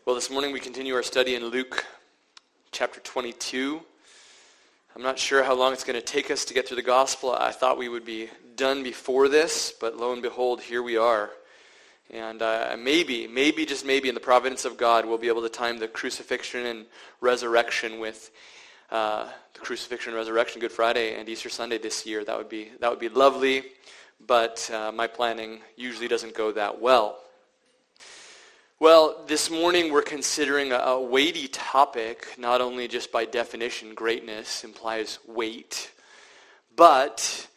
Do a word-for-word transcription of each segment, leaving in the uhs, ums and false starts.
Well, this morning we continue our study in Luke chapter twenty-two. I'm not sure how long it's going to take us to get through the gospel. I thought we would be done before this, but lo and behold, here we are. And uh, maybe, maybe, just maybe in the providence of God, we'll be able to time the crucifixion and resurrection with uh, the crucifixion and resurrection, Good Friday and Easter Sunday this year. That would be that would be lovely, but uh, my planning usually doesn't go that well. Well, this morning we're considering a, a weighty topic. Not only just by definition, greatness implies weight, but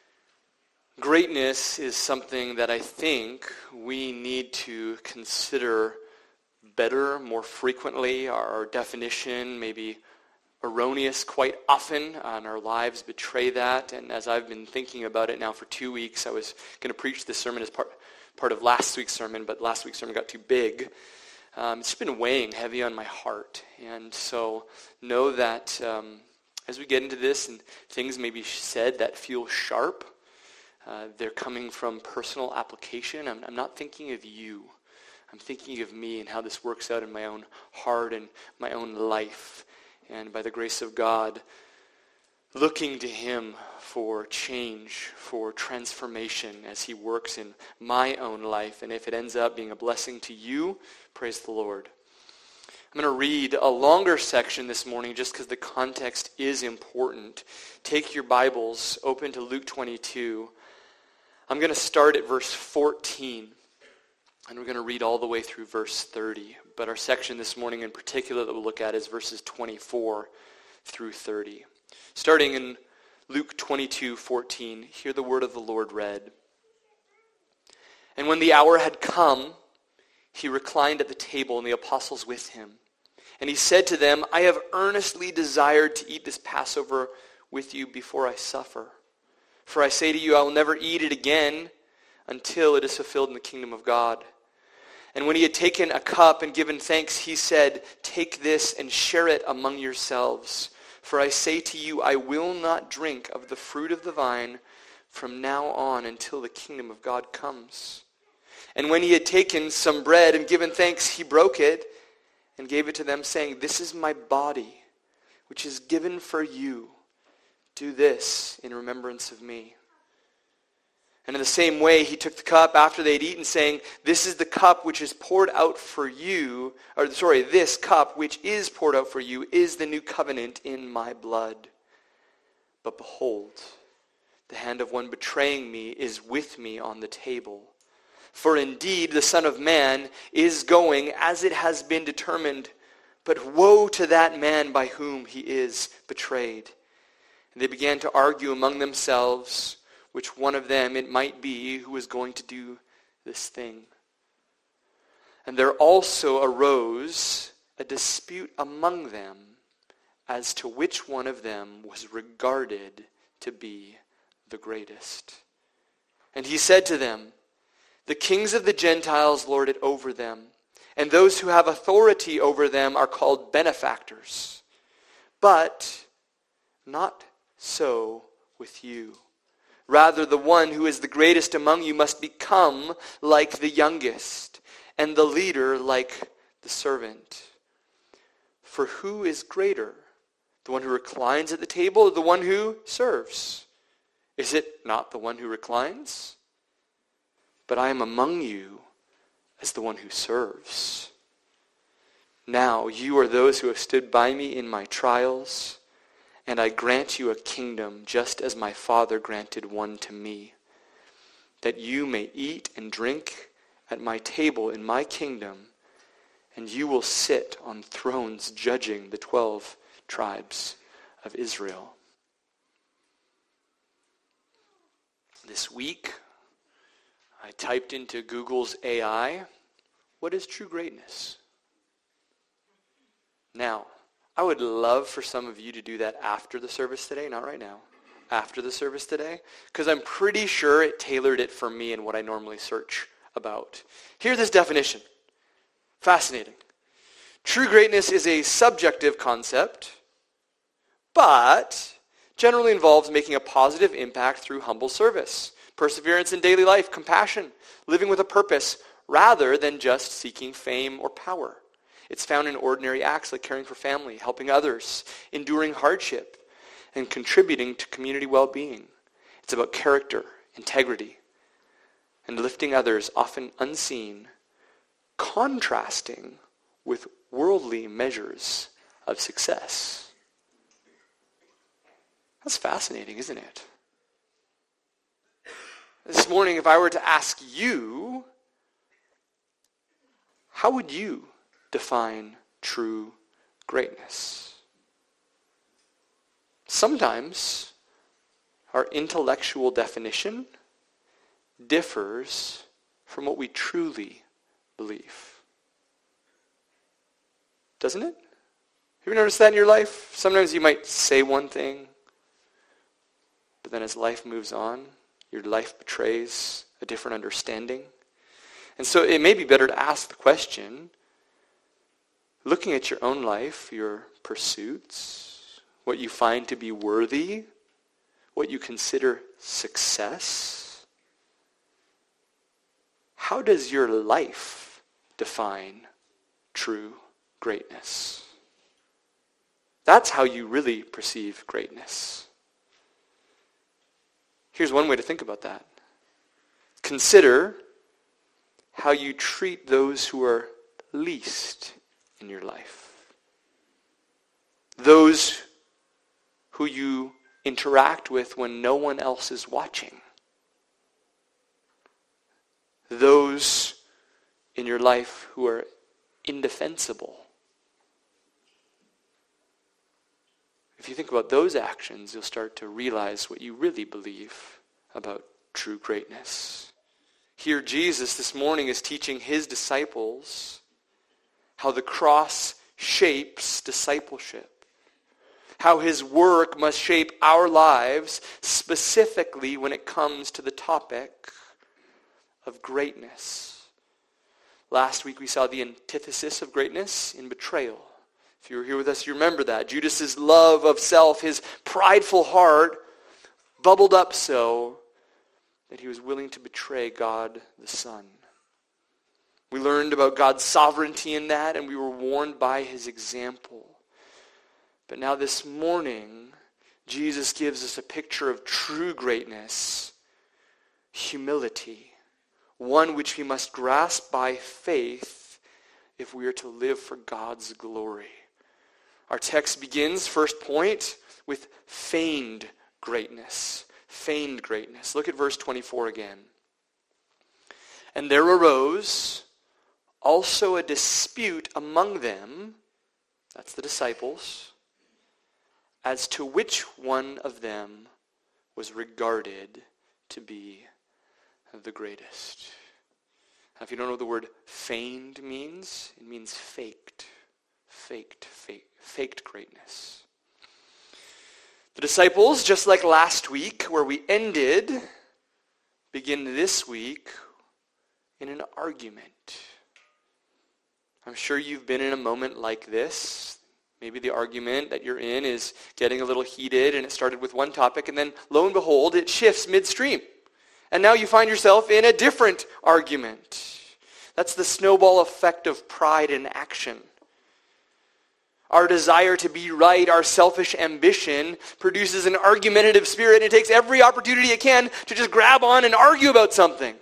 greatness is something that I think we need to consider better, more frequently. Our definition may be erroneous quite often, and our lives betray that. And as I've been thinking about it now for two weeks, I was going to preach this sermon as part part of last week's sermon, but last week's sermon got too big. Um, it's been weighing heavy on my heart. And so know that um, as we get into this and things may be said that feel sharp, uh, they're coming from personal application. I'm, I'm not thinking of you. I'm thinking of me and how this works out in my own heart and my own life. And by the grace of God, looking to Him for change, for transformation as He works in my own life. And if it ends up being a blessing to you, praise the Lord. I'm going to read a longer section this morning just because the context is important. Take your Bibles, open to Luke twenty-two. I'm going to start at verse fourteen, and we're going to read all the way through verse thirty. But our section this morning in particular that we'll look at is verses twenty-four through thirty. Starting in Luke twenty-two fourteen, hear the word of the Lord read. And when the hour had come, he reclined at the table and the apostles with him. And he said to them, I have earnestly desired to eat this Passover with you before I suffer. For I say to you, I will never eat it again until it is fulfilled in the kingdom of God. And when he had taken a cup and given thanks, he said, take this and share it among yourselves. For I say to you, I will not drink of the fruit of the vine from now on until the kingdom of God comes. And when he had taken some bread and given thanks, he broke it and gave it to them, saying, this is my body, which is given for you. Do this in remembrance of me. And in the same way, he took the cup after they had eaten, saying, this is the cup which is poured out for you, or sorry, this cup which is poured out for you is the new covenant in my blood. But behold, the hand of one betraying me is with me on the table. For indeed, the Son of Man is going as it has been determined, but woe to that man by whom he is betrayed. And they began to argue among themselves which one of them it might be who was going to do this thing. And there also arose a dispute among them as to which one of them was regarded to be the greatest. And he said to them, the kings of the Gentiles lord it over them, and those who have authority over them are called benefactors. But not so with you. Rather, the one who is the greatest among you must become like the youngest, and the leader like the servant. For who is greater, the one who reclines at the table or the one who serves? Is it not the one who reclines? But I am among you as the one who serves. Now you are those who have stood by me in my trials, and I grant you a kingdom just as my Father granted one to me, that you may eat and drink at my table in my kingdom, and you will sit on thrones judging the twelve tribes of Israel. This week, I typed into Google's A I, what is true greatness? Now, I would love for some of you to do that after the service today, not right now, after the service today, because I'm pretty sure it tailored it for me and what I normally search about. Here's this definition. Fascinating. True greatness is a subjective concept, but generally involves making a positive impact through humble service, perseverance in daily life, compassion, living with a purpose, rather than just seeking fame or power. It's found in ordinary acts like caring for family, helping others, enduring hardship, and contributing to community well-being. It's about character, integrity, and lifting others, often unseen, contrasting with worldly measures of success. That's fascinating, isn't it? This morning, if I were to ask you, how would you define true greatness? Sometimes our intellectual definition differs from what we truly believe. Doesn't it? Have you noticed that in your life? Sometimes you might say one thing, but then as life moves on, your life betrays a different understanding. And so it may be better to ask the question, looking at your own life, your pursuits, what you find to be worthy, what you consider success, how does your life define true greatness? That's how you really perceive greatness. Here's one way to think about that. Consider how you treat those who are least in your life. Those who you interact with when no one else is watching. Those in your life who are indefensible. If you think about those actions, you'll start to realize what you really believe about true greatness. Here, Jesus this morning is teaching his disciples how the cross shapes discipleship, how his work must shape our lives, specifically when it comes to the topic of greatness. Last week we saw the antithesis of greatness in betrayal. If you were here with us, you remember that. Judas's love of self, his prideful heart, bubbled up so that he was willing to betray God the Son. We learned about God's sovereignty in that, and we were warned by his example. But now this morning, Jesus gives us a picture of true greatness, humility, one which we must grasp by faith if we are to live for God's glory. Our text begins, first point, with feigned greatness. Feigned greatness. Look at verse twenty-four again. And there arose also a dispute among them, that's the disciples, as to which one of them was regarded to be the greatest. Now, if you don't know what the word feigned means, it means faked. Faked, faked, faked greatness. The disciples, just like last week where we ended, begin this week in an argument. I'm sure you've been in a moment like this. Maybe the argument that you're in is getting a little heated and it started with one topic and then lo and behold it shifts midstream. And now you find yourself in a different argument. That's the snowball effect of pride in action. Our desire to be right, our selfish ambition, produces an argumentative spirit, and it takes every opportunity it can to just grab on and argue about something.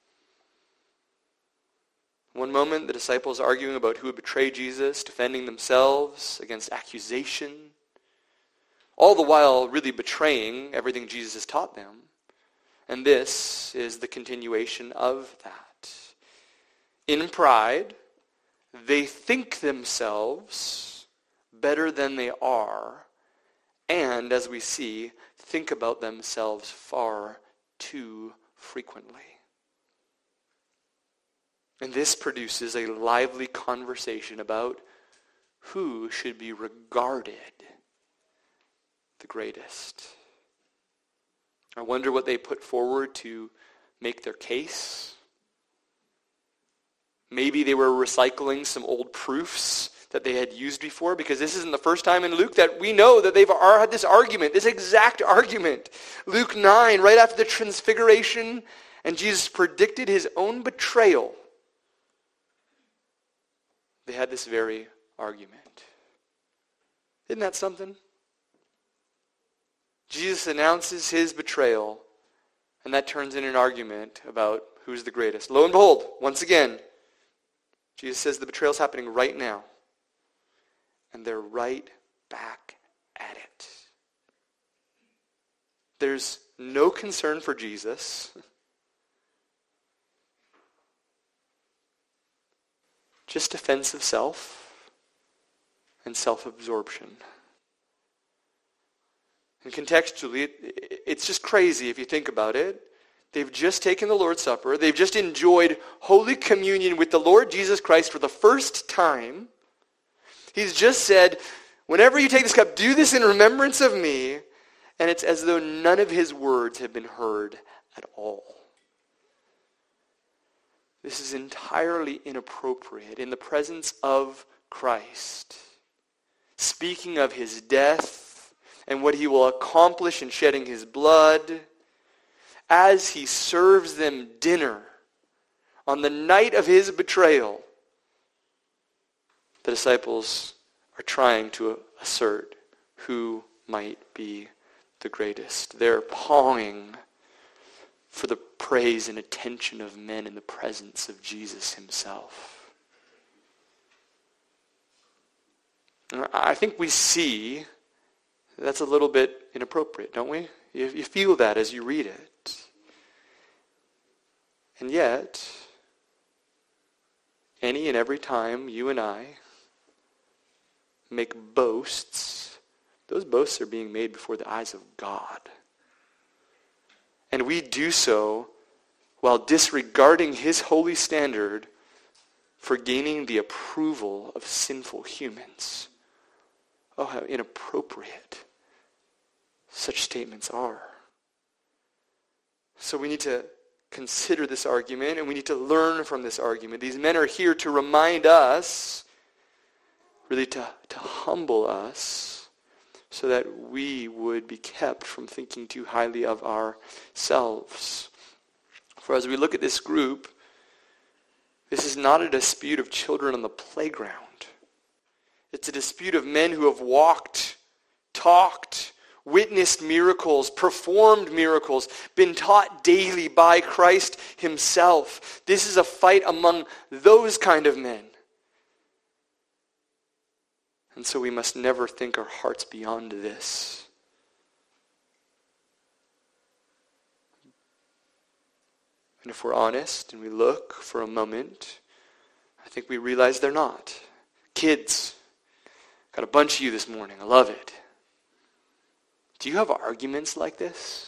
One moment, the disciples are arguing about who would betray Jesus, defending themselves against accusation, all the while really betraying everything Jesus has taught them. And this is the continuation of that. In pride, they think themselves better than they are, and, as we see, think about themselves far too frequently. And this produces a lively conversation about who should be regarded the greatest. I wonder what they put forward to make their case. Maybe they were recycling some old proofs that they had used before, because this isn't the first time in Luke that we know that they've had this argument, this exact argument. Luke nine, right after the transfiguration, and Jesus predicted his own betrayal. they had this very argument. Isn't that something? Jesus announces his betrayal, and that turns in an argument about who's the greatest. Lo and behold, once again, Jesus says the betrayal is happening right now. And they're right back at it. There's no concern for Jesus. Just defense of self and self-absorption. And contextually, it's just crazy if you think about it. They've just taken the Lord's Supper. They've just enjoyed Holy Communion with the Lord Jesus Christ for the first time. He's just said, whenever you take this cup, do this in remembrance of me. And it's as though none of his words have been heard at all. This is entirely inappropriate in the presence of Christ, speaking of his death and what he will accomplish in shedding his blood. As he serves them dinner on the night of his betrayal, the disciples are trying to assert who might be the greatest. They're pawing for the praise and attention of men in the presence of Jesus himself. And I think we see that's a little bit inappropriate, don't we? You, you feel that as you read it. And yet, any and every time you and I make boasts, those boasts are being made before the eyes of God. And we do so while disregarding his holy standard for gaining the approval of sinful humans. Oh, how inappropriate such statements are. So we need to consider this argument, and we need to learn from this argument. These men are here to remind us, really to, to humble us, so that we would be kept from thinking too highly of ourselves. For as we look at this group, this is not a dispute of children on the playground. It's a dispute of men who have walked, talked, witnessed miracles, performed miracles, been taught daily by Christ himself. This is a fight among those kind of men. And so we must never think our hearts beyond this. And if we're honest and we look for a moment, I think we realize they're not. Kids, got a bunch of you this morning. I love it. Do you have arguments like this?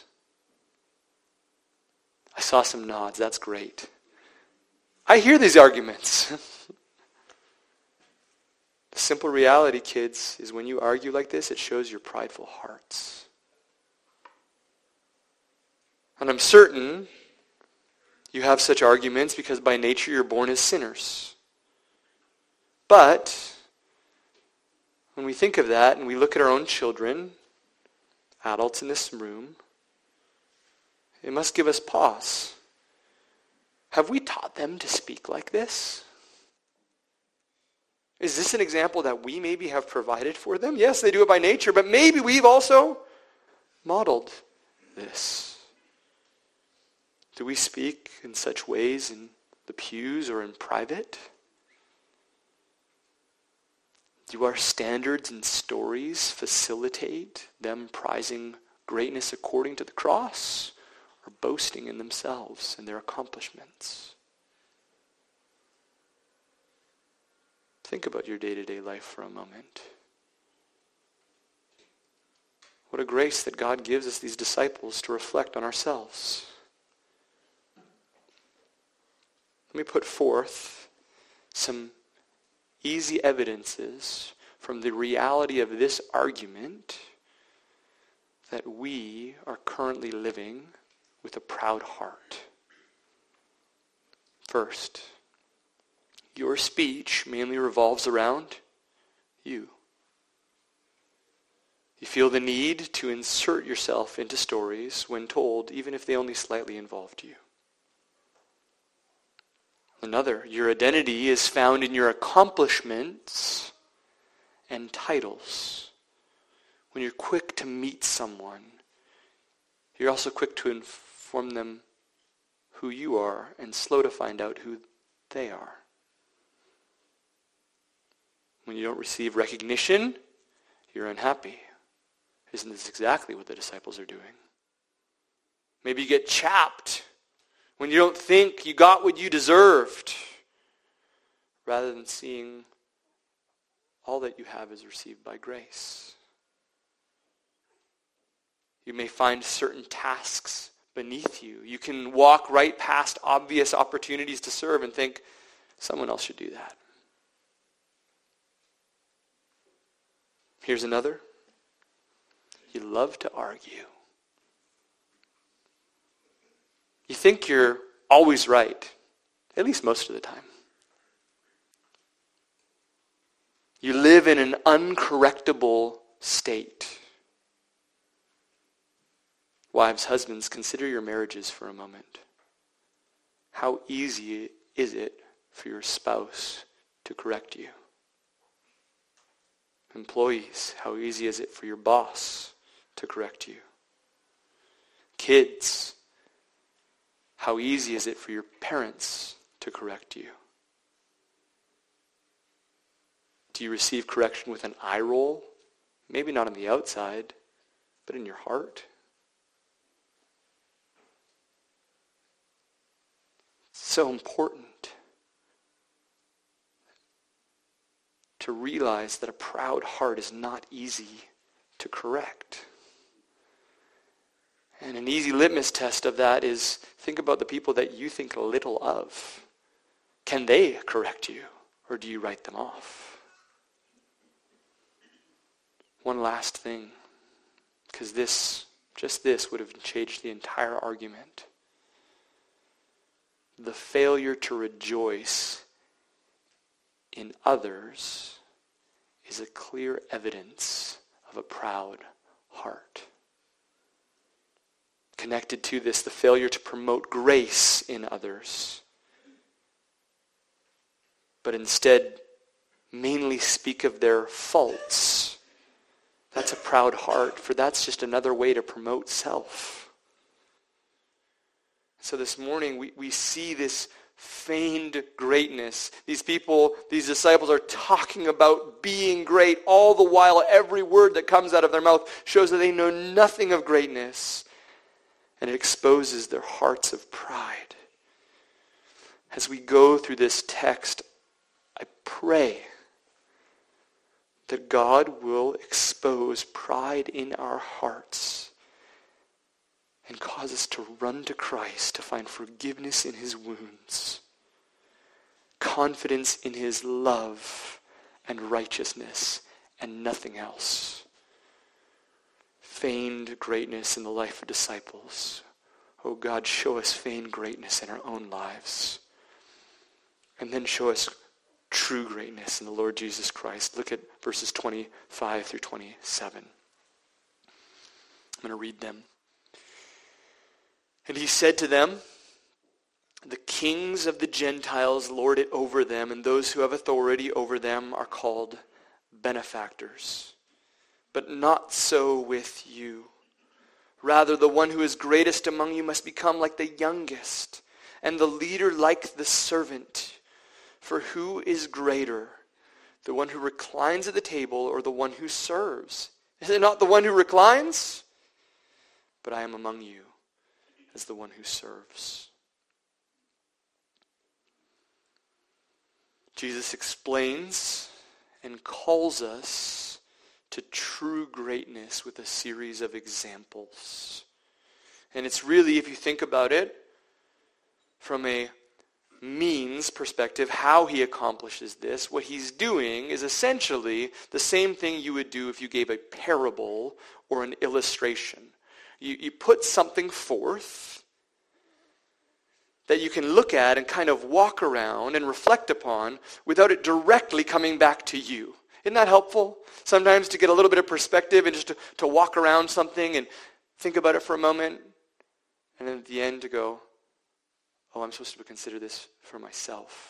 I saw some nods. That's great. I hear these arguments. The simple reality, kids, is when you argue like this, it shows your prideful hearts. And I'm certain you have such arguments because by nature you're born as sinners. But when we think of that and we look at our own children, adults in this room, it must give us pause. Have we taught them to speak like this? Is this an example that we maybe have provided for them? Yes, they do it by nature, but maybe we've also modeled this. Do we speak in such ways in the pews or in private? Do our standards and stories facilitate them prizing greatness according to the cross or boasting in themselves and their accomplishments? Think about your day-to-day life for a moment. What a grace that God gives us these disciples to reflect on ourselves. Let me put forth some easy evidences from the reality of this argument that we are currently living with a proud heart. First, your speech mainly revolves around you. You feel the need to insert yourself into stories when told, even if they only slightly involved you. Another, your identity is found in your accomplishments and titles. When you're quick to meet someone, you're also quick to inform them who you are and slow to find out who they are. When you don't receive recognition, you're unhappy. Isn't this exactly what the disciples are doing? Maybe you get chapped when you don't think you got what you deserved, rather than seeing all that you have is received by grace. You may find certain tasks beneath you. You can walk right past obvious opportunities to serve and think, someone else should do that. Here's another. You love to argue. You think you're always right, at least most of the time. You live in an uncorrectable state. Wives, husbands, consider your marriages for a moment. How easy is it for your spouse to correct you? Employees, how easy is it for your boss to correct you? Kids, how easy is it for your parents to correct you? Do you receive correction with an eye roll? Maybe not on the outside, but in your heart? It's so important to realize that a proud heart is not easy to correct. And an easy litmus test of that is, think about the people that you think little of. Can they correct you, or do you write them off? One last thing, because this, just this would have changed the entire argument. The failure to rejoice in others is a clear evidence of a proud heart. Connected to this, the failure to promote grace in others, but instead mainly speak of their faults. That's a proud heart, for that's just another way to promote self. So this morning we, we see this feigned greatness. These people, these disciples are talking about being great, all the while every word that comes out of their mouth shows that they know nothing of greatness. And it exposes their hearts of pride. As we go through this text, I pray that God will expose pride in our hearts and cause us to run to Christ to find forgiveness in his wounds, confidence in his love and righteousness, and nothing else. Feigned greatness in the life of disciples. Oh God, show us feigned greatness in our own lives. And then show us true greatness in the Lord Jesus Christ. Look at verses twenty-five through twenty-seven. I'm going to read them. And he said to them, the kings of the Gentiles lord it over them, and those who have authority over them are called benefactors. But not so with you. Rather, the one who is greatest among you must become like the youngest, and the leader like the servant. For who is greater, the one who reclines at the table or the one who serves? Is it not the one who reclines? But I am among you as the one who serves. Jesus explains and calls us to true greatness with a series of examples. And it's really, if you think about it, from a means perspective, how he accomplishes this, what he's doing is essentially the same thing you would do if you gave a parable or an illustration. You, you put something forth that you can look at and kind of walk around and reflect upon without it directly coming back to you. Isn't that helpful? Sometimes to get a little bit of perspective and just to, to walk around something and think about it for a moment, and then at the end to go, oh, I'm supposed to consider this for myself.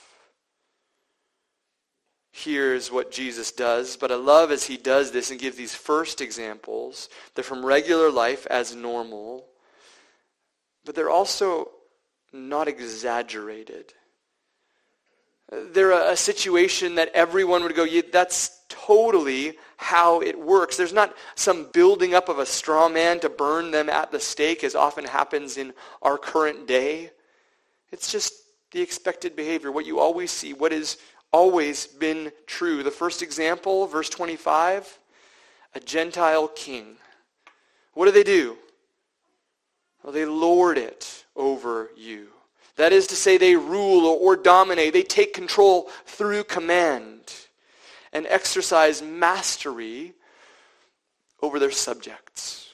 Here's what Jesus does, but I love as he does this and gives these first examples. They're from regular life as normal, but they're also not exaggerated. They're a, a situation that everyone would go, yeah, that's totally how it works. There's not some building up of a straw man to burn them at the stake, as often happens in our current day. It's just the expected behavior, what you always see, what is always been true. The first example, verse twenty-five, a Gentile king. What do they do? Well, they lord it over you. That is to say, they rule or dominate. They take control through command and exercise mastery over their subjects.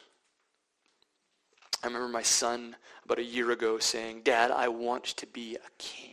I remember my son about a year ago saying, Dad, I want to be a king.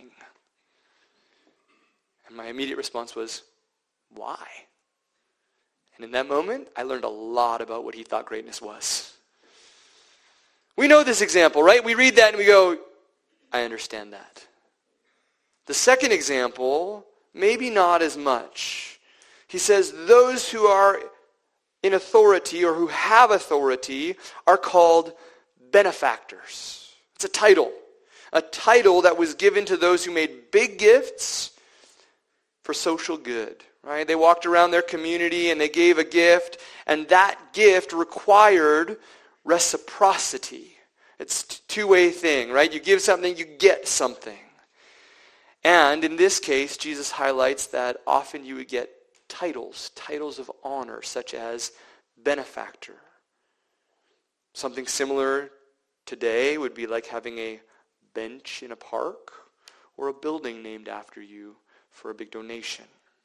And my immediate response was, why? And in that moment, I learned a lot about what he thought greatness was. We know this example, right? We read that and we go, I understand that. The second example, maybe not as much. He says, those who are in authority or who have authority are called benefactors. It's a title. A title that was given to those who made big gifts for social good, right? They walked around their community and they gave a gift, and that gift required reciprocity. It's a two-way thing, right? You give something, you get something. And in this case, Jesus highlights that often you would get titles, titles of honor, such as benefactor. Something similar today would be like having a bench in a park or a building named after you for a big donation.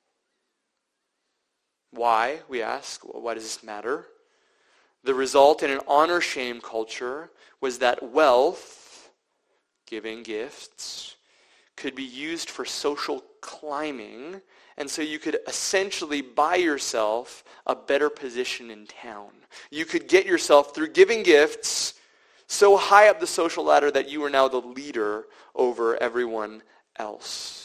Why, we ask, well, why does this matter? The result in an honor-shame culture was that wealth, giving gifts, could be used for social climbing, and so you could essentially buy yourself a better position in town. You could get yourself, through giving gifts, so high up the social ladder that you are now the leader over everyone else.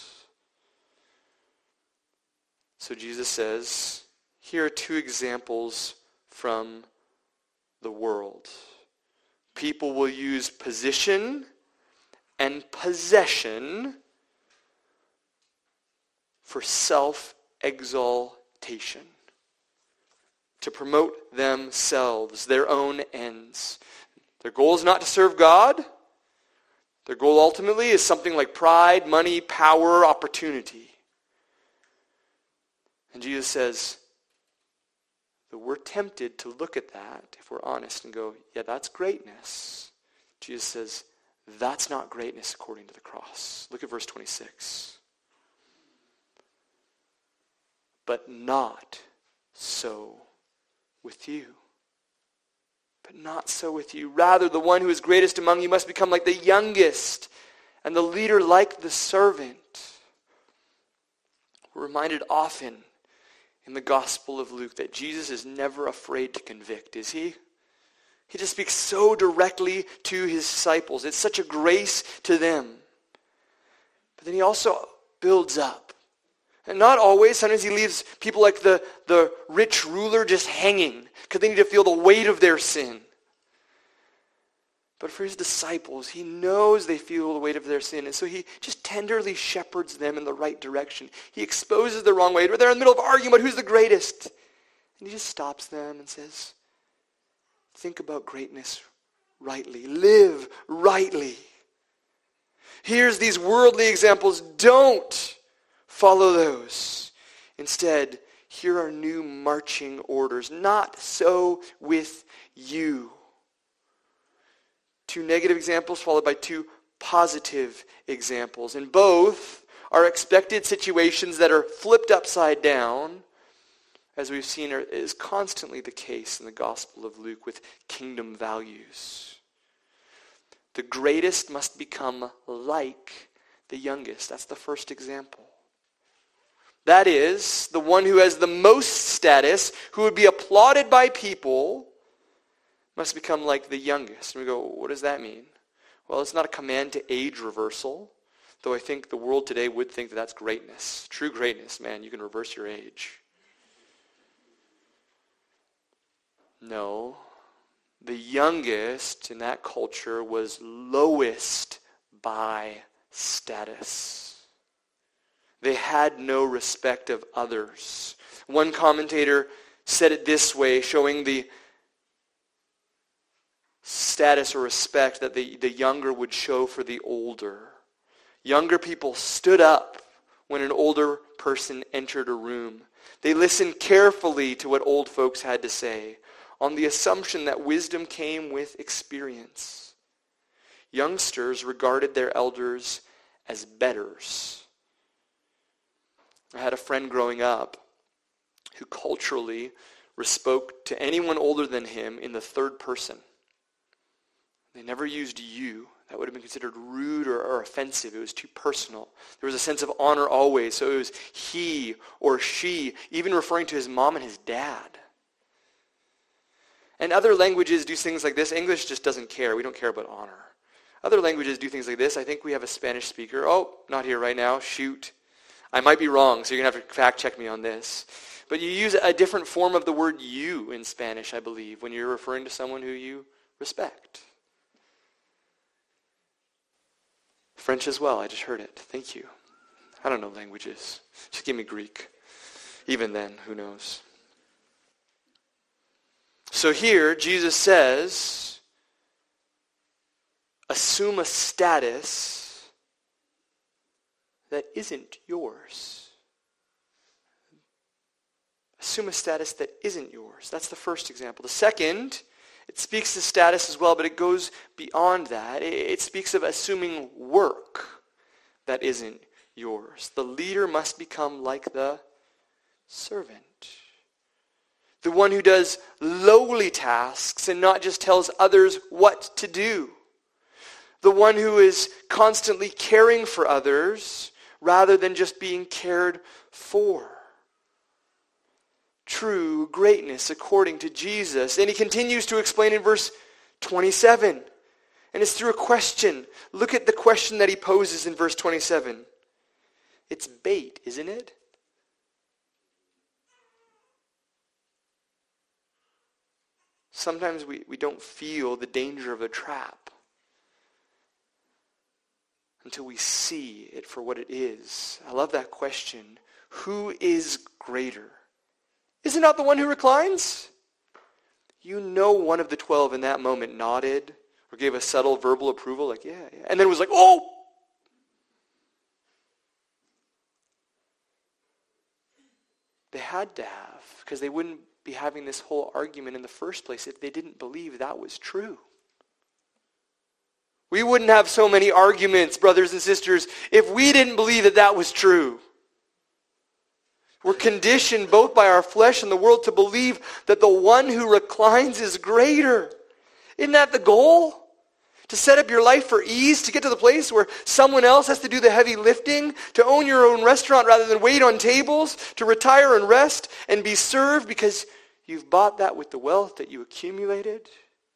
So Jesus says, here are two examples from the world. People will use position and possession for self-exaltation, to promote themselves, their own ends. Their goal is not to serve God. Their goal ultimately is something like pride, money, power, opportunity. And Jesus says that we're tempted to look at that, if we're honest, and go, yeah, that's greatness. Jesus says, that's not greatness according to the cross. Look at verse twenty-six. But not so with you. But not so with you. Rather, the one who is greatest among you must become like the youngest, and the leader like the servant. We're reminded often in the Gospel of Luke that Jesus is never afraid to convict, is he? He just speaks so directly to his disciples. It's such a grace to them. But then he also builds up. And not always. Sometimes he leaves people like the, the rich ruler just hanging because they need to feel the weight of their sin. But for his disciples, he knows they feel the weight of their sin. And so he just tenderly shepherds them in the right direction. He exposes the wrong way. They're in the middle of arguing about who's the greatest. And he just stops them and says, think about greatness rightly. Live rightly. Here's these worldly examples. Don't follow those. Instead, here are new marching orders. Not so with you. Two negative examples followed by two positive examples. And both are expected situations that are flipped upside down, as we've seen is constantly the case in the Gospel of Luke with kingdom values. The greatest must become like the youngest. That's the first example. That is, the one who has the most status, who would be applauded by people, must become like the youngest. And we go, what does that mean? Well, it's not a command to age reversal, though I think the world today would think that that's greatness. True greatness, man, you can reverse your age. No. The youngest in that culture was lowest by status. They had no respect of others. One commentator said it this way, showing the status or respect that the, the younger would show for the older. Younger people stood up when an older person entered a room. They listened carefully to what old folks had to say, on the assumption that wisdom came with experience. Youngsters regarded their elders as betters. I had a friend growing up who culturally spoke to anyone older than him in the third person. They never used you. That would have been considered rude or, or offensive. It was too personal. There was a sense of honor always. So it was he or she, even referring to his mom and his dad. And other languages do things like this. English just doesn't care. We don't care about honor. Other languages do things like this. I think we have a Spanish speaker. Oh, not here right now. Shoot. I might be wrong, so you're going to have to fact check me on this. But you use a different form of the word you in Spanish, I believe, when you're referring to someone who you respect. French as well. I just heard it. Thank you. I don't know languages. Just give me Greek. Even then, who knows? So here, Jesus says, assume a status that isn't yours. Assume a status that isn't yours. That's the first example. The second, it speaks to status as well, but it goes beyond that. It speaks of assuming work that isn't yours. The leader must become like the servant. The one who does lowly tasks and not just tells others what to do. The one who is constantly caring for others rather than just being cared for. True greatness according to Jesus. And he continues to explain in verse twenty-seven. And it's through a question. Look at the question that he poses in verse twenty-seven. It's bait, isn't it? Sometimes we, we don't feel the danger of a trap until we see it for what it is. I love that question. Who is greater? Is it not the one who reclines? You know one of the twelve in that moment nodded or gave a subtle verbal approval, like, yeah, yeah. And then was like, oh! They had to have, because they wouldn't be having this whole argument in the first place if they didn't believe that was true. We wouldn't have so many arguments, brothers and sisters, if we didn't believe that that was true. We're conditioned both by our flesh and the world to believe that the one who reclines is greater. Isn't that the goal? To set up your life for ease, to get to the place where someone else has to do the heavy lifting, to own your own restaurant rather than wait on tables, to retire and rest and be served because you've bought that with the wealth that you accumulated.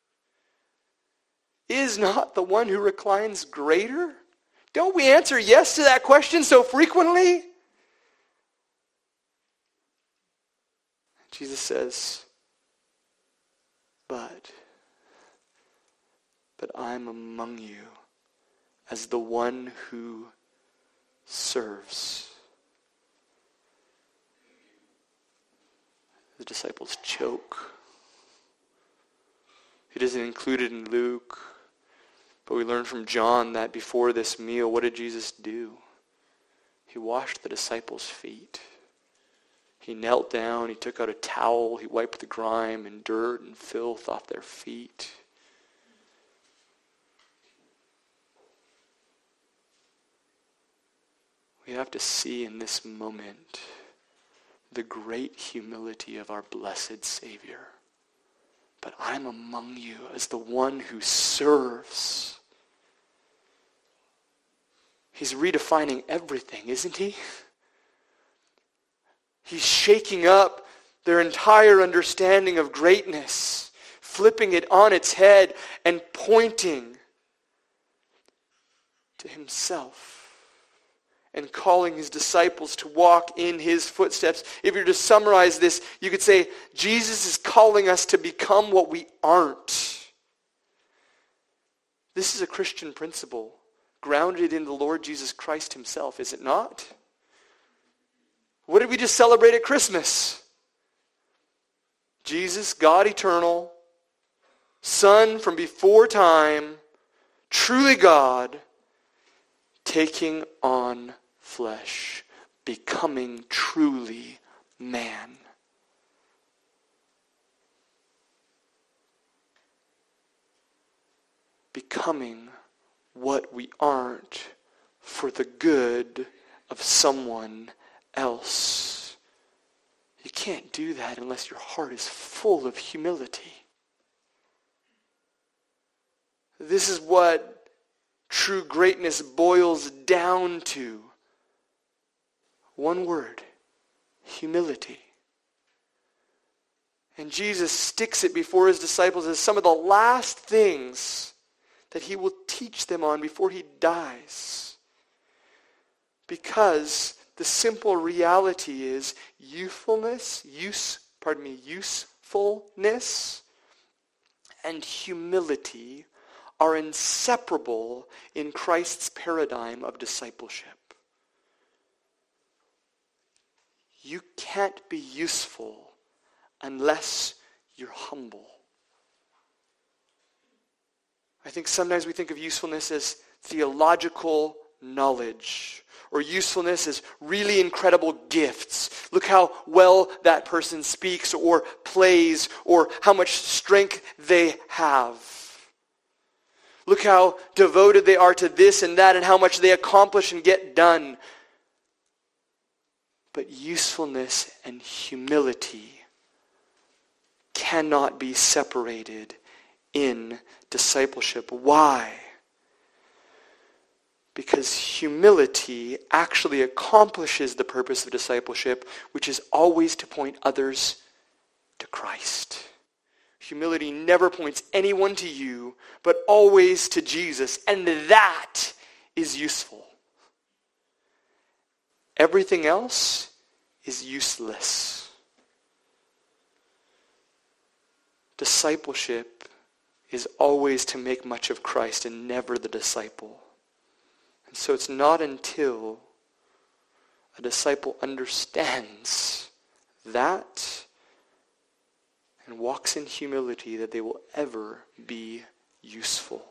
Is not the one who reclines greater? Don't we answer yes to that question so frequently? Jesus says, but, but I'm among you as the one who serves. The disciples choke. It isn't included in Luke, but we learn from John that before this meal, what did Jesus do? He washed the disciples' feet. He knelt down, he took out a towel, he wiped the grime and dirt and filth off their feet. We have to see in this moment the great humility of our blessed Savior. But I'm among you as the one who serves. He's redefining everything, isn't he? He's shaking up their entire understanding of greatness, flipping it on its head and pointing to himself and calling his disciples to walk in his footsteps. If you were to summarize this, you could say Jesus is calling us to become what we aren't. This is a Christian principle grounded in the Lord Jesus Christ himself, is it not? What did we just celebrate at Christmas? Jesus, God eternal, Son from before time, truly God, taking on flesh, becoming truly man. Becoming what we aren't for the good of someone else. You can't do that unless your heart is full of humility. This is what true greatness boils down to. One word: humility. And Jesus sticks it before his disciples as some of the last things that he will teach them on before he dies. Because the simple reality is youthfulness, use, pardon me, usefulness and humility are inseparable in Christ's paradigm of discipleship. You can't be useful unless you're humble. I think sometimes we think of usefulness as theological knowledge, or usefulness as really incredible gifts. Look how well that person speaks or plays, or how much strength they have. Look how devoted they are to this and that, and how much they accomplish and get done. But usefulness and humility cannot be separated in discipleship. Why? Because humility actually accomplishes the purpose of discipleship, which is always to point others to Christ. Humility never points anyone to you, but always to Jesus, and that is useful. Everything else is useless. Discipleship is always to make much of Christ and never the disciple. And so it's not until a disciple understands that and walks in humility that they will ever be useful.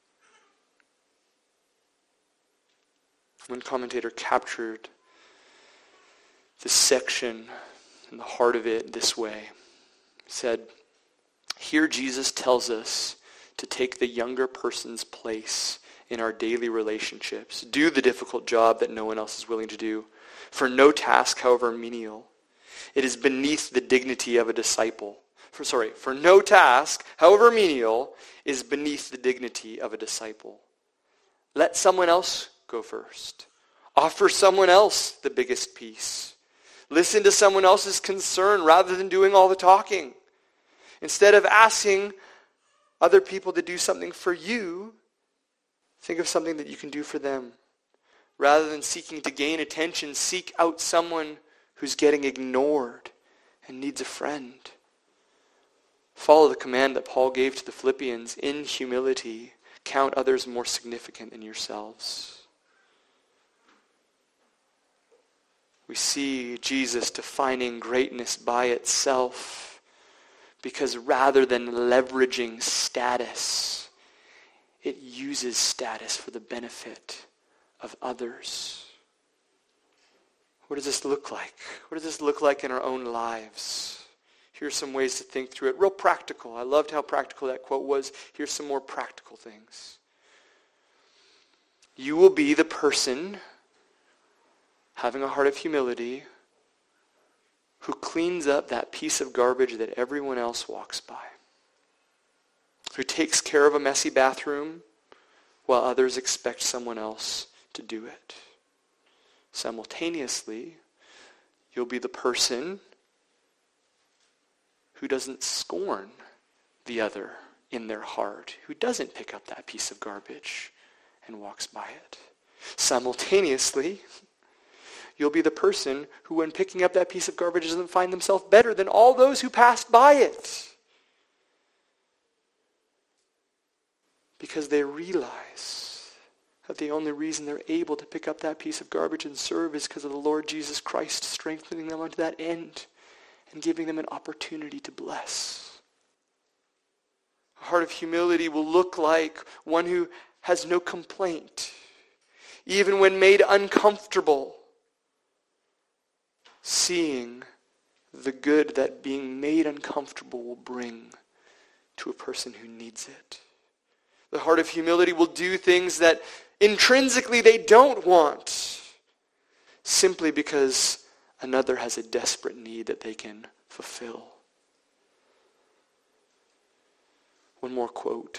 One commentator captured this section and the heart of it this way. He said, "Here Jesus tells us to take the younger person's place in our daily relationships. Do the difficult job that no one else is willing to do. For no task, however menial, it is beneath the dignity of a disciple. For sorry, for no task, however menial, is beneath the dignity of a disciple. Let someone else go first. Offer someone else the biggest piece. Listen to someone else's concern rather than doing all the talking. Instead of asking other people to do something for you, think of something that you can do for them. Rather than seeking to gain attention, seek out someone who's getting ignored and needs a friend. Follow the command that Paul gave to the Philippians in humility. Count others more significant than yourselves." We see Jesus defining greatness by itself, because rather than leveraging status, it uses status for the benefit of others. What does this look like? What does this look like in our own lives? Here's some ways to think through it. Real practical. I loved how practical that quote was. Here's some more practical things. You will be the person having a heart of humility who cleans up that piece of garbage that everyone else walks by. Who takes care of a messy bathroom while others expect someone else to do it. Simultaneously, you'll be the person who doesn't scorn the other in their heart, who doesn't pick up that piece of garbage and walks by it. Simultaneously, you'll be the person who, when picking up that piece of garbage, doesn't find themselves better than all those who passed by it. Because they realize that the only reason they're able to pick up that piece of garbage and serve is because of the Lord Jesus Christ strengthening them unto that end and giving them an opportunity to bless. A heart of humility will look like one who has no complaint, even when made uncomfortable, seeing the good that being made uncomfortable will bring to a person who needs it. The heart of humility will do things that intrinsically they don't want, simply because another has a desperate need that they can fulfill. One more quote.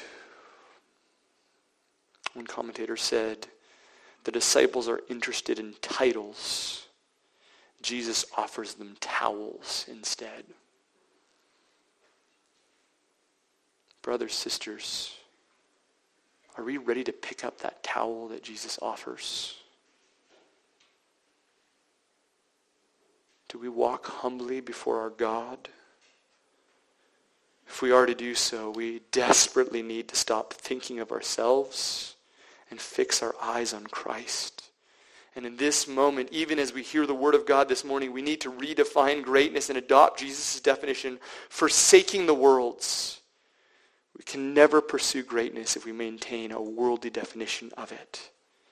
One commentator said, "The disciples are interested in titles. Jesus offers them towels instead." Brothers, sisters, are we ready to pick up that towel that Jesus offers? Do we walk humbly before our God? If we are to do so, we desperately need to stop thinking of ourselves and fix our eyes on Christ. And in this moment, even as we hear the word of God this morning, we need to redefine greatness and adopt Jesus' definition, forsaking the world's. We can never pursue greatness if we maintain a worldly definition of it.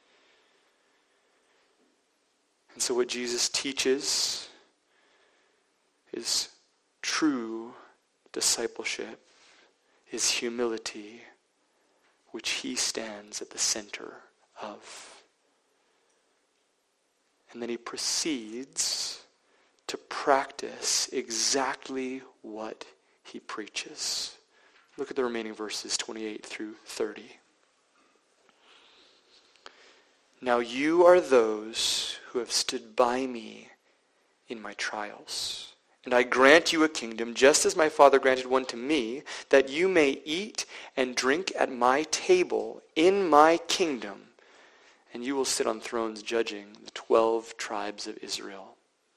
And so what Jesus teaches is true discipleship, is humility, which he stands at the center of. And then he proceeds to practice exactly what he preaches. Look at the remaining verses, twenty-eight through thirty. "Now you are those who have stood by me in my trials. And I grant you a kingdom, just as my Father granted one to me, that you may eat and drink at my table in my kingdom, and you will sit on thrones judging the twelve tribes of Israel."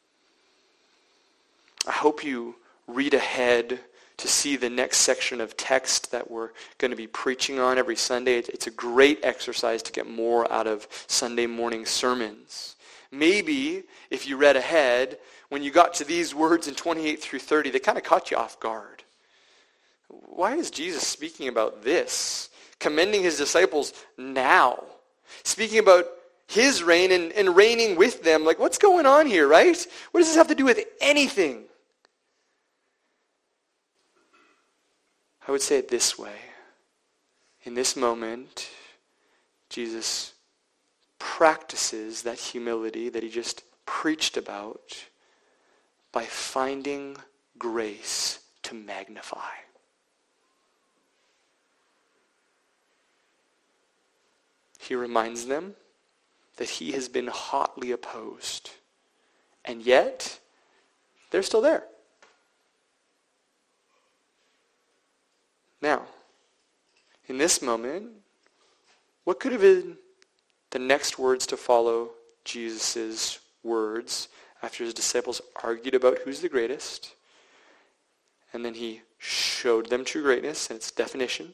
I hope you read ahead to see the next section of text that we're going to be preaching on every Sunday. It's a great exercise to get more out of Sunday morning sermons. Maybe, if you read ahead, when you got to these words in twenty-eight through thirty, they kind of caught you off guard. Why is Jesus speaking about this? Commending his disciples now. Speaking about his reign and, and reigning with them. Like, what's going on here, right? What does this have to do with anything? I would say it this way. In this moment, Jesus practices that humility that he just preached about by finding grace to magnify. He reminds them that he has been hotly opposed, and yet they're still there. Now, in this moment, what could have been the next words to follow Jesus' words after his disciples argued about who's the greatest, and then he showed them true greatness and its definition?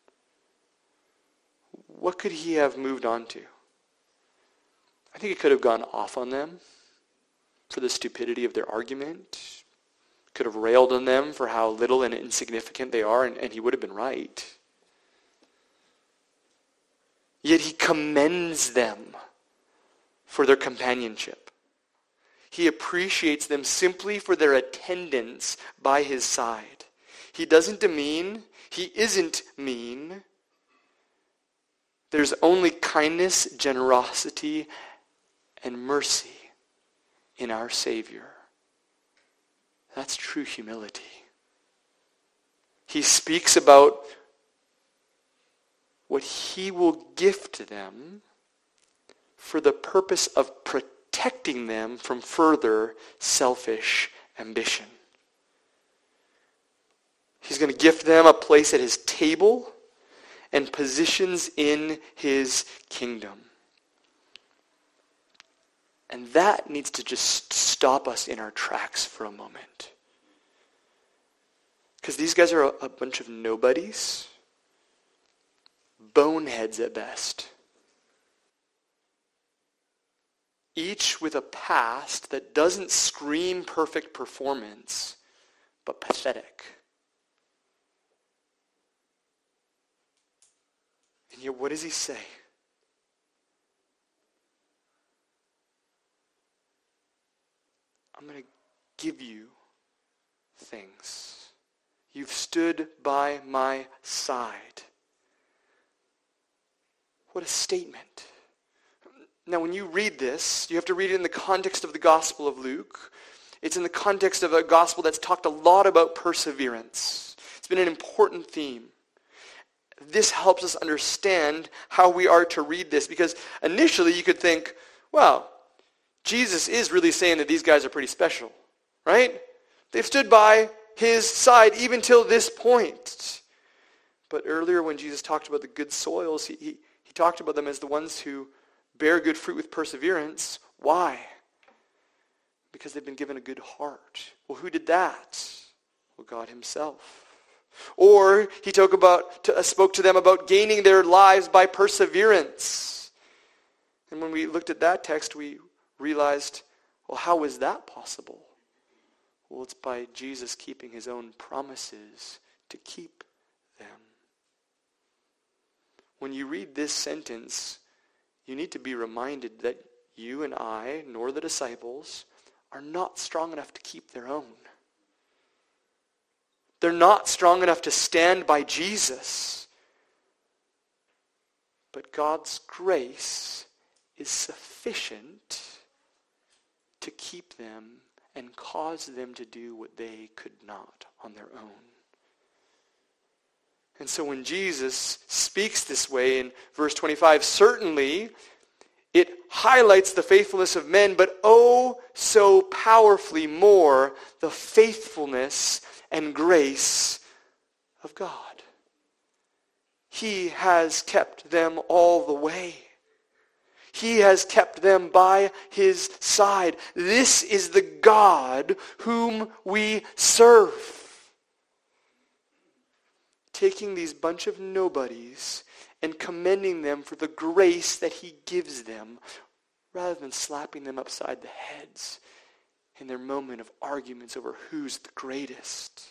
What could he have moved on to? I think he could have gone off on them for the stupidity of their argument. Could have railed on them for how little and insignificant they are, and, and he would have been right. Yet he commends them for their companionship. He appreciates them simply for their attendance by his side. He doesn't demean. He isn't mean. There's only kindness, generosity, and mercy in our Savior. That's true humility. He speaks about what he will gift them for the purpose of protecting them from further selfish ambition. He's going to gift them a place at his table, and positions in his kingdom. And that needs to just stop us in our tracks for a moment. Because these guys are a, a bunch of nobodies, boneheads at best. Each with a past that doesn't scream perfect performance, but pathetic. And yet, what does he say? I'm going to give you things. You've stood by my side. What a statement. Now, when you read this, you have to read it in the context of the Gospel of Luke. It's in the context of a gospel that's talked a lot about perseverance. It's been an important theme. This helps us understand how we are to read this, because initially you could think, well, Jesus is really saying that these guys are pretty special, right? They've stood by his side even till this point. But earlier when Jesus talked about the good soils, he, he, he talked about them as the ones who bear good fruit with perseverance. Why? Because they've been given a good heart. Well, who did that? Well, God himself. Or he talked about, to, uh, spoke to them about gaining their lives by perseverance. And when we looked at that text, we realized, well, how is that possible? Well, it's by Jesus keeping his own promises to keep them. When you read this sentence, you need to be reminded that you and I, nor the disciples, are not strong enough to keep their own. They're not strong enough to stand by Jesus. But God's grace is sufficient to keep them and cause them to do what they could not on their own. And so when Jesus speaks this way in verse twenty-five, certainly it highlights the faithfulness of men, but oh so powerfully more the faithfulness and grace of God. He has kept them all the way. He has kept them by his side. This is the God whom we serve. Taking these bunch of nobodies and commending them for the grace that he gives them, rather than slapping them upside the heads in their moment of arguments over who's the greatest.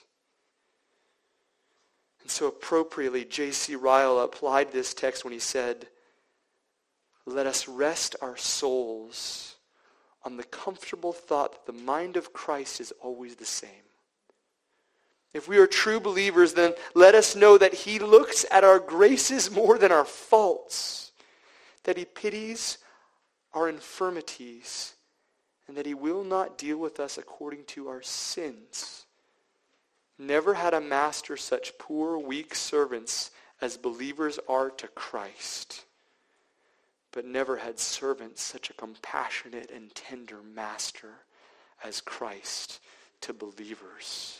And so appropriately, J C Ryle applied this text when he said, "Let us rest our souls on the comfortable thought that the mind of Christ is always the same. If we are true believers, then let us know that he looks at our graces more than our faults, that he pities our infirmities, and that he will not deal with us according to our sins. Never had a master such poor, weak servants as believers are to Christ, but never had servants such a compassionate and tender master as Christ to believers."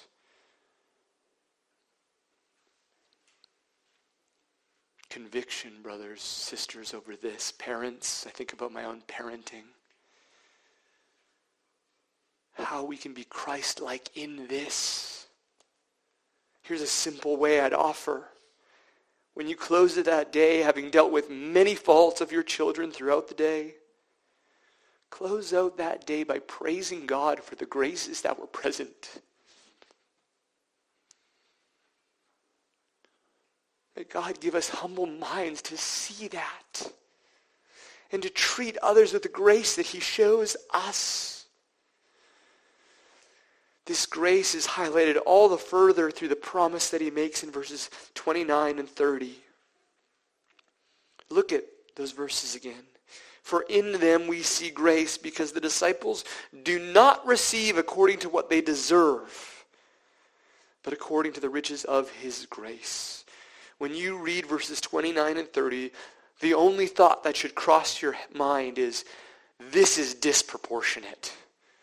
Conviction, brothers, sisters, over this. Parents, I think about my own parenting. How we can be Christ-like in this. Here's a simple way I'd offer. When you close it that day, having dealt with many faults of your children throughout the day, close out that day by praising God for the graces that were present. May God give us humble minds to see that and to treat others with the grace that he shows us. This grace is highlighted all the further through the promise that he makes in verses twenty-nine and thirty. Look at those verses again. "For in them we see grace, because the disciples do not receive according to what they deserve, but according to the riches of his grace." When you read verses twenty-nine and thirty, the only thought that should cross your mind is, this is disproportionate.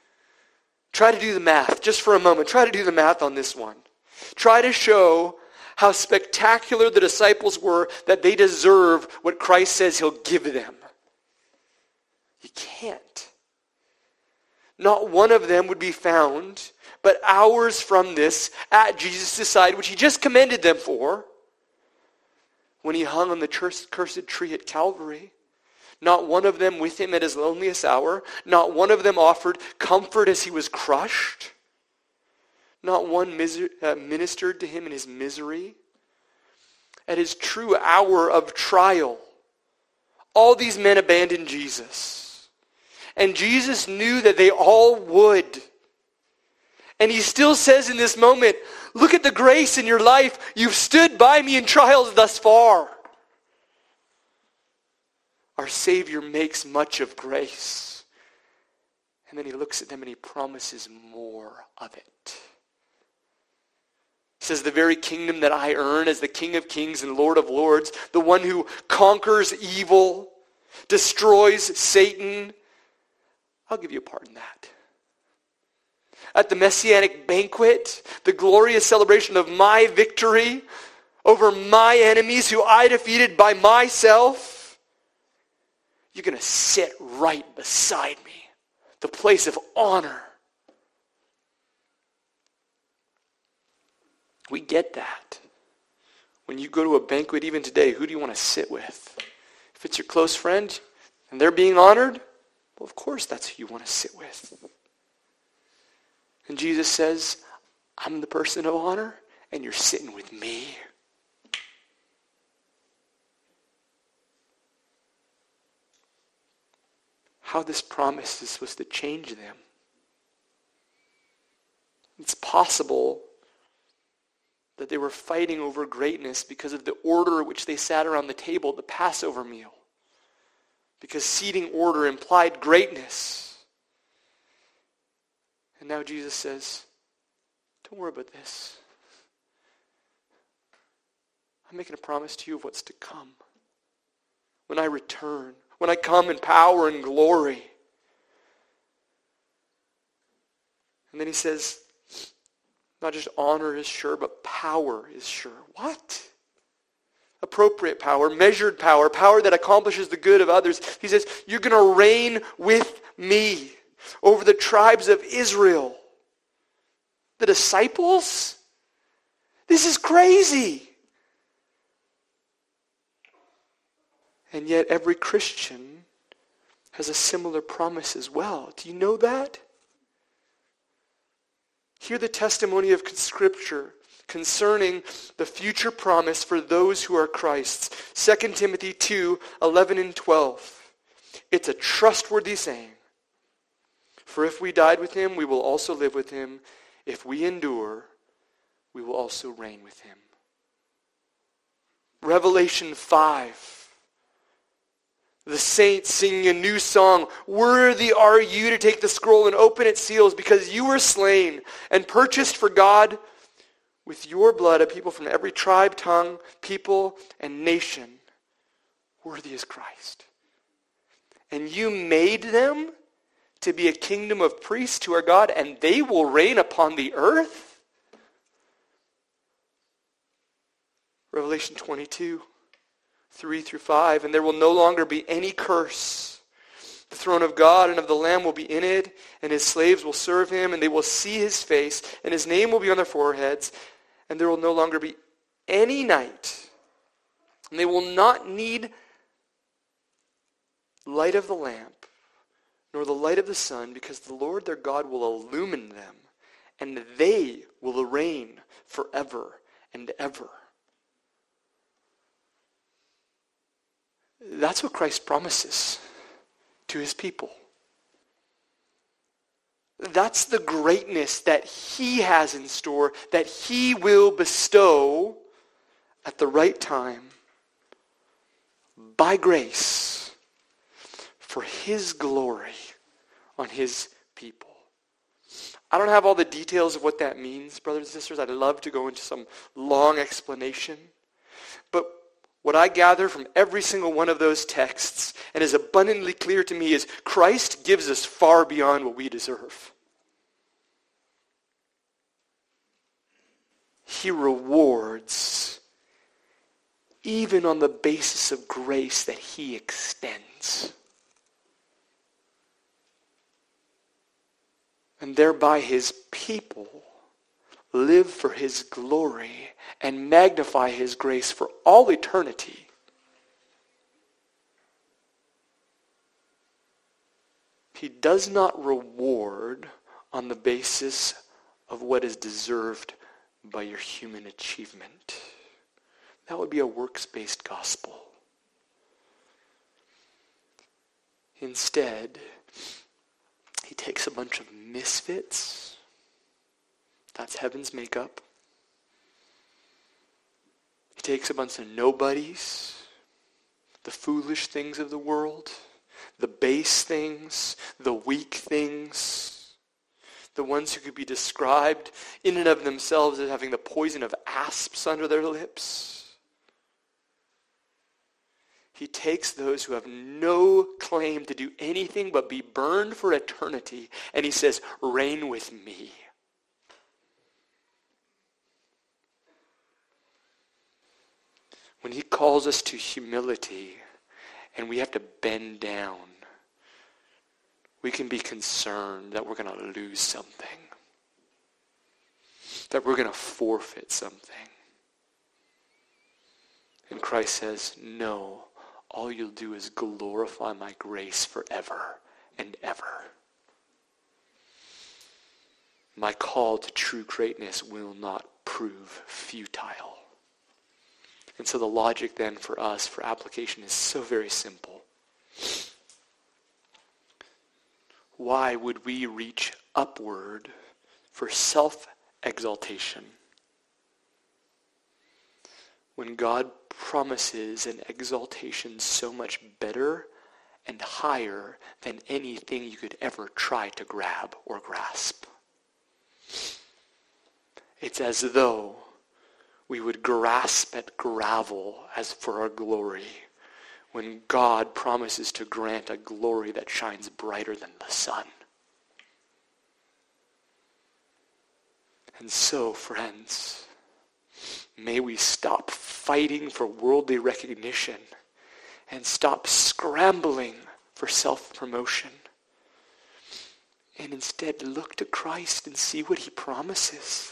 Try to do the math just for a moment. Try to do the math on this one. Try to show how spectacular the disciples were that they deserve what Christ says he'll give them. You can't. Not one of them would be found, but hours from this, at Jesus' side, which he just commended them for, when he hung on the cursed tree at Calvary. Not one of them with him at his loneliest hour. Not one of them offered comfort as he was crushed. Not one miser- uh, ministered to him in his misery. At his true hour of trial, all these men abandoned Jesus. And Jesus knew that they all would. And he still says in this moment, look at the grace in your life. You've stood by me in trials thus far. Our Savior makes much of grace. And then he looks at them and he promises more of it. He says, the very kingdom that I earn as the King of Kings and Lord of Lords, the one who conquers evil, destroys Satan, I'll give you a part in that. At the Messianic banquet, the glorious celebration of my victory over my enemies who I defeated by myself, you're going to sit right beside me, the place of honor. We get that. When you go to a banquet even today, who do you want to sit with? If it's your close friend and they're being honored, well, of course that's who you want to sit with. And Jesus says, I'm the person of honor, and you're sitting with me. How this promise is supposed to change them. It's possible that they were fighting over greatness because of the order in which they sat around the table at the Passover meal. Because seating order implied greatness. And now Jesus says, don't worry about this. I'm making a promise to you of what's to come. When I return, when I come in power and glory. And then he says, not just honor is sure, but power is sure. What? Appropriate power, measured power, power that accomplishes the good of others. He says, you're going to reign with me over the tribes of Israel. The disciples? This is crazy. And yet every Christian has a similar promise as well. Do you know that? Hear the testimony of Scripture concerning the future promise for those who are Christ's. Second Timothy two, eleven and twelve. It's a trustworthy saying. For if we died with him, we will also live with him. If we endure, we will also reign with him. Revelation five. The saints singing a new song. Worthy are you to take the scroll and open its seals, because you were slain and purchased for God with your blood a people from every tribe, tongue, people, and nation. Worthy is Christ. And you made them to be a kingdom of priests to our God, and they will reign upon the earth. Revelation twenty-two. three through five, and there will no longer be any curse. The throne of God and of the Lamb will be in it, and his slaves will serve him, and they will see his face, and his name will be on their foreheads, and there will no longer be any night. And they will not need light of the lamp, nor the light of the sun, because the Lord their God will illumine them, and they will reign forever and ever. That's what Christ promises to his people. That's the greatness that he has in store, that he will bestow at the right time, by grace, for his glory on his people. I don't have all the details of what that means, brothers and sisters. I'd love to go into some long explanation. But what I gather from every single one of those texts, and is abundantly clear to me, is Christ gives us far beyond what we deserve. He rewards even on the basis of grace that he extends. And thereby his people live for his glory and magnify his grace for all eternity. He does not reward on the basis of what is deserved by your human achievement. That would be a works-based gospel. Instead, he takes a bunch of misfits. That's heaven's makeup. He takes a bunch of nobodies, the foolish things of the world, the base things, the weak things, the ones who could be described in and of themselves as having the poison of asps under their lips. He takes those who have no claim to do anything but be burned for eternity, and he says, reign with me. When he calls us to humility and we have to bend down, we can be concerned that we're going to lose something, that we're going to forfeit something. And Christ says, no, all you'll do is glorify my grace forever and ever. My call to true greatness will not prove futile. And so the logic then for us, for application, is so very simple. Why would we reach upward for self-exaltation when God promises an exaltation so much better and higher than anything you could ever try to grab or grasp? It's as though we would grasp at gravel as for our glory, when God promises to grant a glory that shines brighter than the sun. And so, friends, may we stop fighting for worldly recognition and stop scrambling for self-promotion, and instead look to Christ and see what he promises.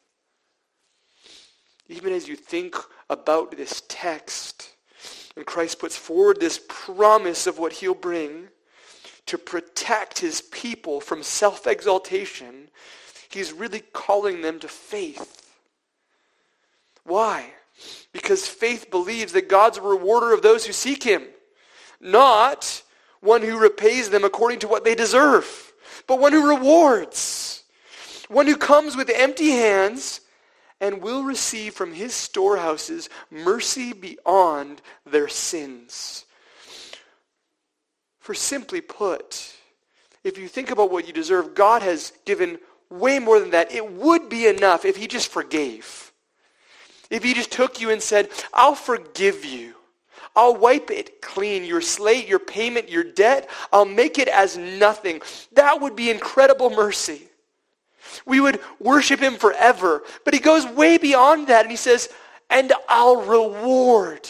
Even as you think about this text, and Christ puts forward this promise of what he'll bring to protect his people from self-exaltation, he's really calling them to faith. Why? Because faith believes that God's a rewarder of those who seek him, not one who repays them according to what they deserve, but one who rewards, one who comes with empty hands and will receive from his storehouses mercy beyond their sins. For simply put, if you think about what you deserve, God has given way more than that. It would be enough if he just forgave. If he just took you and said, I'll forgive you. I'll wipe it clean. Your slate, your payment, your debt, I'll make it as nothing. That would be incredible mercy. We would worship him forever. But he goes way beyond that and he says, and I'll reward.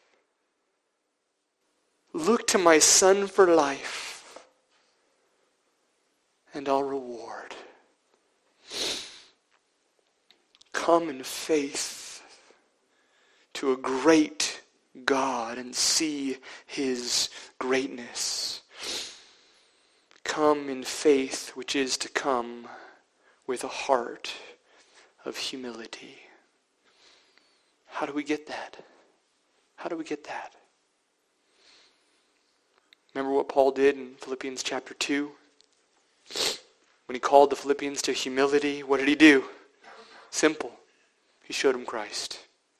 Look to my son for life, and I'll reward. Come in faith to a great God and see his greatness. Come in faith, which is to come with a heart of humility. How do we get that? How do we get that? Remember what Paul did in Philippians chapter two? When he called the Philippians to humility, what did he do? Simple. He showed them Christ.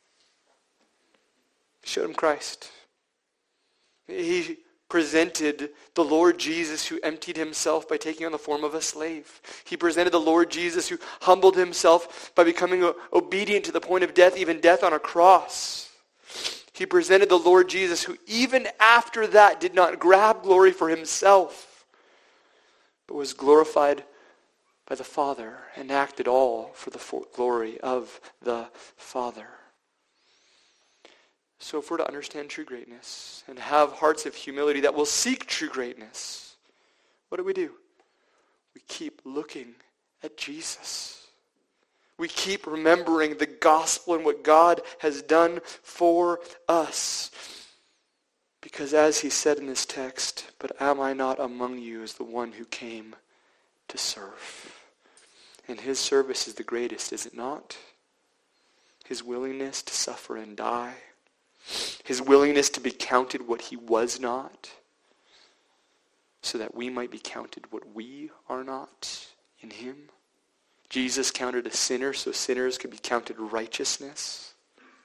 He showed them Christ. He presented the Lord Jesus who emptied himself by taking on the form of a slave. He presented the Lord Jesus who humbled himself by becoming obedient to the point of death, even death on a cross. He presented the Lord Jesus who even after that did not grab glory for himself, but was glorified by the Father and acted all for the glory of the Father. So if we're to understand true greatness and have hearts of humility that will seek true greatness, what do we do? We keep looking at Jesus. We keep remembering the gospel and what God has done for us. Because as he said in this text, but am I not among you as the one who came to serve? And his service is the greatest, is it not? His willingness to suffer and die. His willingness to be counted what he was not, so that we might be counted what we are not in him. Jesus counted a sinner so sinners could be counted righteousness.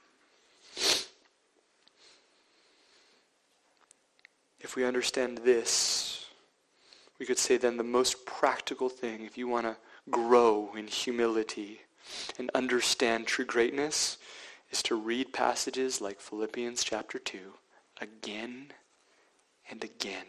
If we understand this, we could say then the most practical thing, if you want to grow in humility and understand true greatness, is to read passages like Philippians chapter two again and again.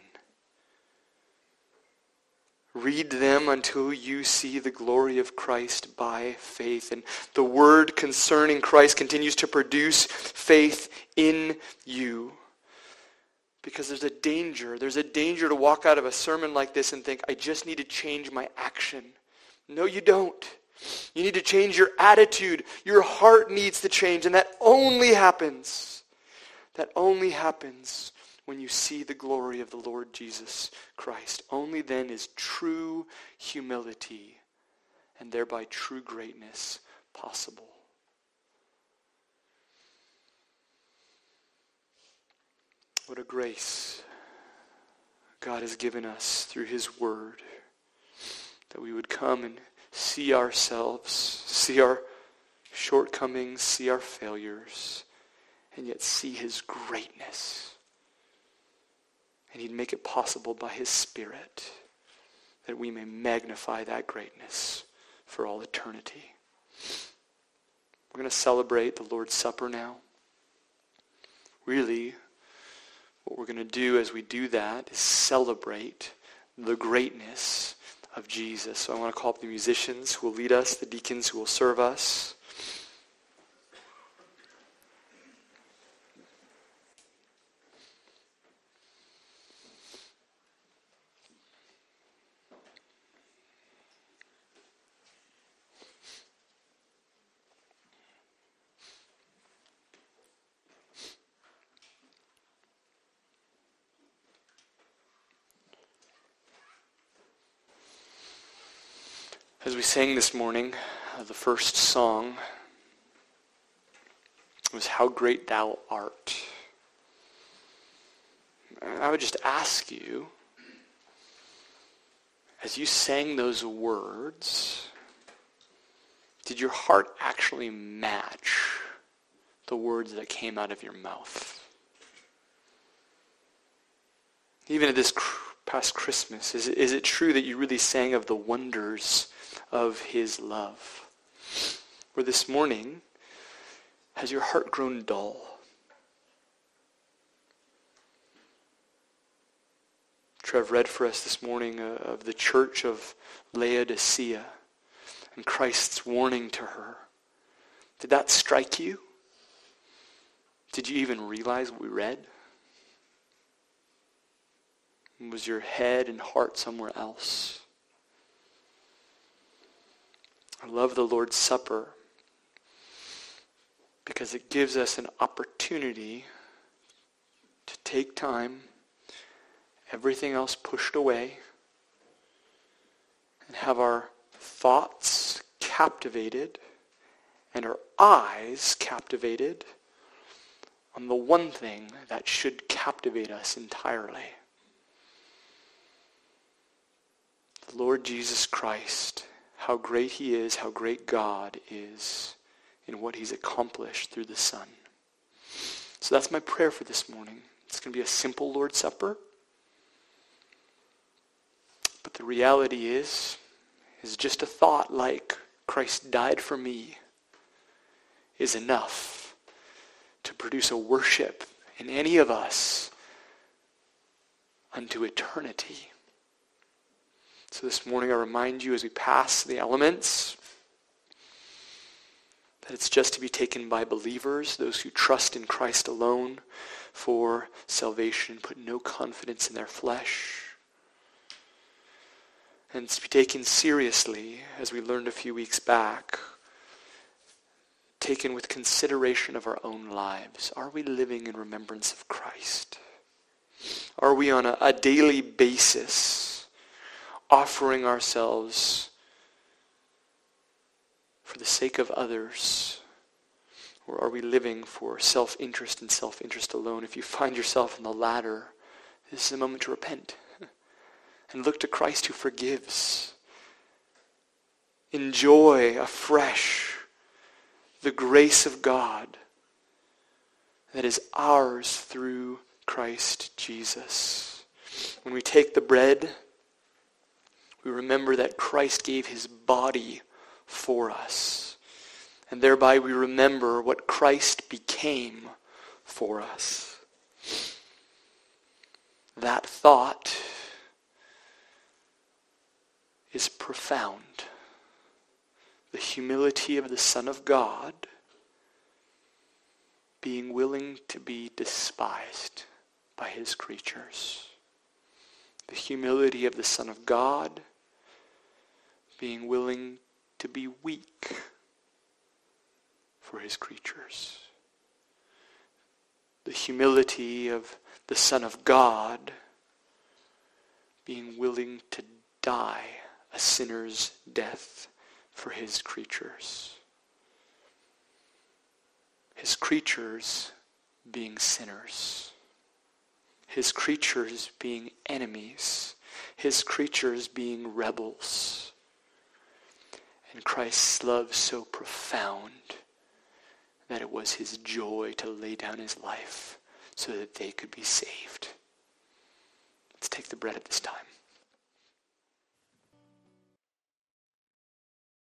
Read them until you see the glory of Christ by faith. And the word concerning Christ continues to produce faith in you. Because there's a danger. There's a danger to walk out of a sermon like this and think, I just need to change my action. No, you don't. You need to change your attitude. Your heart needs to change. And that only happens. That only happens when you see the glory of the Lord Jesus Christ. Only then is true humility and thereby true greatness possible. What a grace God has given us through his word, that we would come and see ourselves, see our shortcomings, see our failures, and yet see his greatness. And he'd make it possible by his Spirit that we may magnify that greatness for all eternity. We're going to celebrate the Lord's Supper now. Really, what we're going to do as we do that is celebrate the greatness of Jesus. So I want to call up the musicians who will lead us, the deacons who will serve us. As we sang this morning, uh, the first song was How Great Thou Art. And I would just ask you, as you sang those words, did your heart actually match the words that came out of your mouth? Even at this past Christmas, is it, is it true that you really sang of the wonders of his love? Or this morning, has your heart grown dull? Trev read for us this morning uh, of the church of Laodicea and Christ's warning to her. Did that strike you? Did you even realize what we read? Was your head and heart somewhere else? I love the Lord's Supper because it gives us an opportunity to take time, everything else pushed away, and have our thoughts captivated and our eyes captivated on the one thing that should captivate us entirely. The Lord Jesus Christ. How great he is, how great God is in what he's accomplished through the Son. So that's my prayer for this morning. It's going to be a simple Lord's Supper. But the reality is, is just a thought like Christ died for me is enough to produce a worship in any of us unto eternity. So this morning I remind you as we pass the elements that it's just to be taken by believers, those who trust in Christ alone for salvation, put no confidence in their flesh. And it's to be taken seriously, as we learned a few weeks back, taken with consideration of our own lives. Are we living in remembrance of Christ? Are we on a, a daily basis offering ourselves for the sake of others? Or are we living for self-interest and self-interest alone? If you find yourself in the latter, this is a moment to repent and look to Christ who forgives. Enjoy afresh the grace of God that is ours through Christ Jesus. When we take the bread, we remember that Christ gave his body for us. And thereby we remember what Christ became for us. That thought is profound. The humility of the Son of God being willing to be despised by his creatures. The humility of the Son of God being willing to be weak for his creatures. The humility of the Son of God being willing to die a sinner's death for his creatures. His creatures being sinners. His creatures being enemies. His creatures being rebels. And Christ's love so profound that it was his joy to lay down his life so that they could be saved. Let's take the bread at this time.